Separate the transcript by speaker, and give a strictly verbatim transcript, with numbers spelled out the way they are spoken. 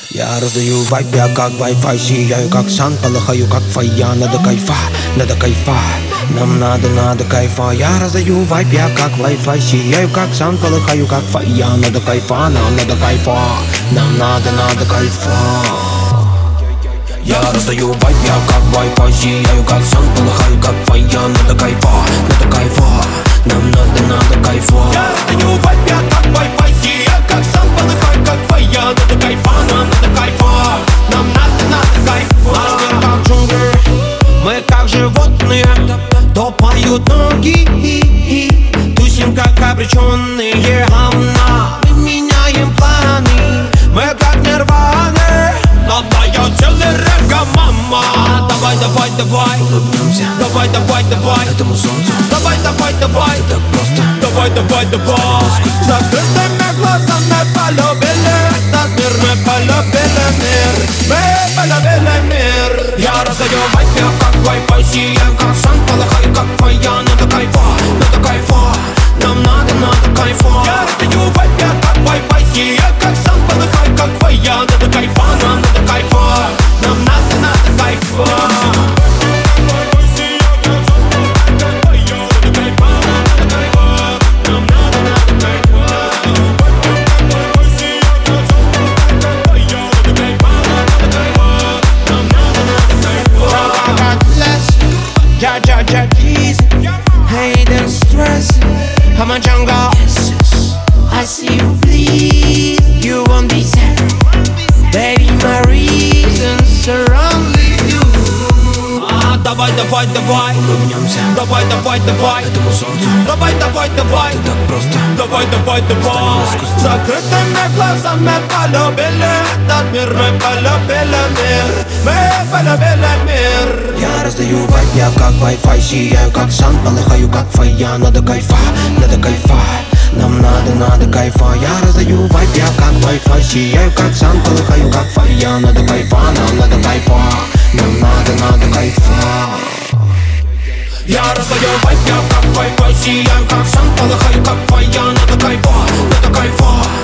Speaker 1: Я раздаю вайп, я как Wi-Fi, сияю как сан, полыхаю как фая. Надо кайфа, надо кайфа, нам надо, надо кайфа. Я раздаю вайп, я как Wi-Fi, сияю как сан, полыхаю как фая. Надо кайфа, нам надо кайфа, нам надо, надо кайфа. Я раздаю вайп, я как Wi-Fi, сияю как сан, полыхаю как фая. Надо кайфа, надо кайфа, нам надо, надо кайфа. Я раздаю вайп, я как Wi-Fi, сияю как сан, полыхаю как фая. Надо кайфа, нам надо кайфа, нам надо, надо кайфа. Наш мир как джунгли, мы как животные, топают ноги, тусим как обреченные говна. Мы меняем планы, мы как нирваны. Надо я целый рэга, мама. Давай, давай, давай, улыбнемся. Давай, давай, давай, этому солнцу. Давай, давай, давай, это так просто. Давай, давай, давай. С закрытыми глазами полюбили этот мир, мы полюбили мир, мы полюбили мир. Я раздаю вайп, я как Wi-Fi, сияю как сан, полыхаю как фая. Надо кайфа, надо кайфа, нам надо, надо кайфа. Я раздаю вайп, я как Wi-Fi, сияю как сан, полыхаю как фая. Надо кайфа, нам надо кайфа, нам надо, надо кайфа. Ja, ja, ja, Jesus. Hey, the stress. I'm a jungle. I see you bleed. You won't be sad. Baby, my reasons are only you. А, давай, давай, давай, улыбнемся. Давай, давай, давай, этому солнцу. Давай, давай, давай, это так просто. Давай, давай, давай. С закрытыми глазами полюбили этот мир, мы полюбили мир, мы полюбили мир. Я раздаю вайп, я как Wi-Fi, сияю как сан, полыхаю как фая. Надо кайфа, надо кайфа, нам надо, надо кайфа. Я раздаю вайп, я как Wi-Fi, сияю как сан, полыхаю как фая. Надо кайфа, нам надо кайфа, нам надо, надо кайфа. Я раздаю вайп, я как Wi-Fi, сияю как сан, полыхаю как фая. Надо кайфа, надо кайфа,